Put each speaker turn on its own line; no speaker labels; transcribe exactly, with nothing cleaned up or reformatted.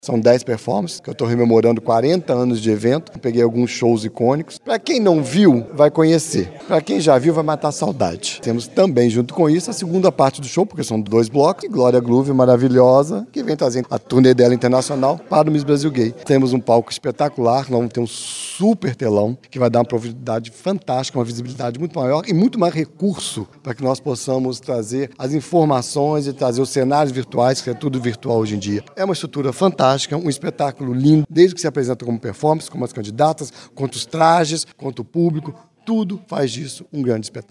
São dez performances, que eu estou rememorando quarenta anos de evento. Peguei alguns shows icônicos. Para quem não viu, vai conhecer. Para quem já viu, vai matar a saudade. Temos também, junto com isso, a segunda parte do show, porque são dois blocos. E Glória Groove, maravilhosa, que vem trazendo a turnê dela internacional para o Miss Brasil Gay. Temos um palco espetacular, nós vamos ter um super telão, que vai dar uma profundidade fantástica, uma visibilidade muito maior e muito mais recurso para que nós possamos trazer as informações e trazer os cenários virtuais, que é tudo virtual hoje em dia. É uma estrutura fantástica. Um espetáculo lindo, desde que se apresenta como performance, como as candidatas, quanto os trajes, quanto o público, tudo faz disso um grande espetáculo.